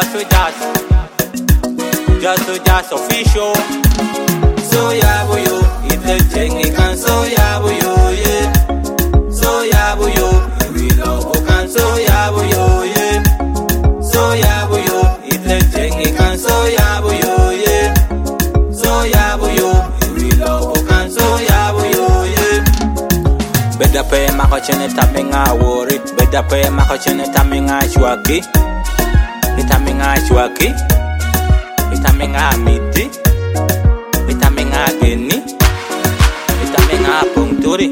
Just official. So yabuyo, ite can so yabuyo, yeah. So yabuyo, we love can so yabuyo, yeah. So yabuyo, ite can so yabuyo, yeah. So yabuyo, we love can so yabuyo, yeah. Better pay my coaching tapping I worry. Better pay my coaching tapping I shwaki. Itaming I shwaki. Itamenga miti, itamenga geni, itamenga pungturi.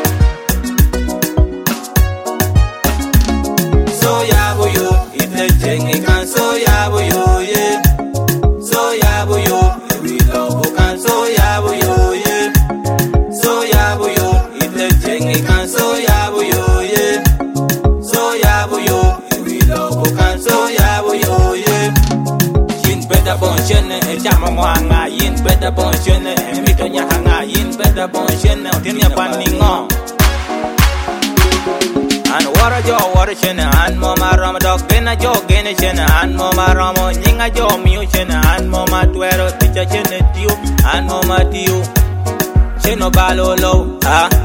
So yabuyo, ite can so yabuyo, yeah. So yabuyo, we love can so yabuyo, yeah. So yabuyo, ite can so yabuyo, yeah. So yabuyo, we love can so yabuyo, yeah. Better bonshene, chama mwanga yin better bonshene, mito nyahanga yin better bonshene, tinya paningo. An wara jo wara shene, an mo maram dog gena jo gena shene, an mo maramo nyinga jo miu shene, an mo matwero ticha shene tiu, an mo matiu. Sheno balo low,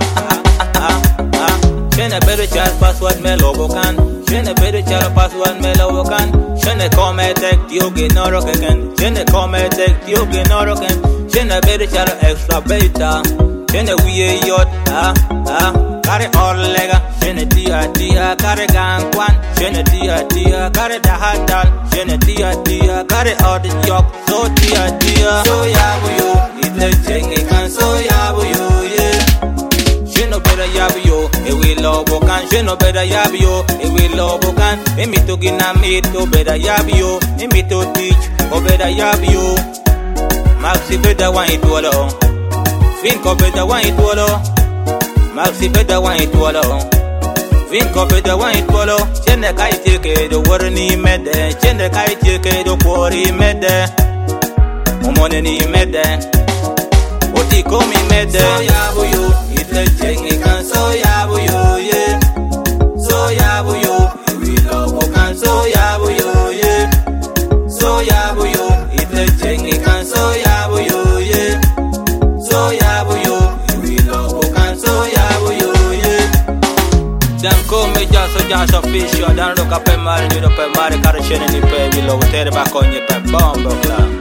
shene better chat password melo bokan, shene better chat password melo bokan. Shene come tek tiu genoro keken, shene come tek tiu genoro ken, shene better chat extra beta, shene wiye yot, kare orlega, shene tia kare gangwan, shene tia kare dahadal, shene tia kare ordjok, so tia. So yabuyo, ite can so yabuyo, yeah. Sheno better yabuyo, e we love bokan. Sheno better yabuyo, e we love bokan. E mi to gina mito better yabuyo, e mi to teach, o better yabuyo. Maxi better one it wolo, Vinko better one it wolo. Maxi better one it wolo, Vinko better one it wolo. Shene kai tike do warni mede, shene kai tike do kori mede, omone ni mede, oti komi mede. So yabuyo. Can so yabuyo, yeah. So yabuyo, we love can so yabuyo, yeah. So yabuyo, ite can so yabuyo, yeah. So yabuyo, we love can so yabuyo, yeah. Dan come just official, dan roka pe mare, ni do pe mare, kare shene ni pe, we love tere ba konye pe bombo kla.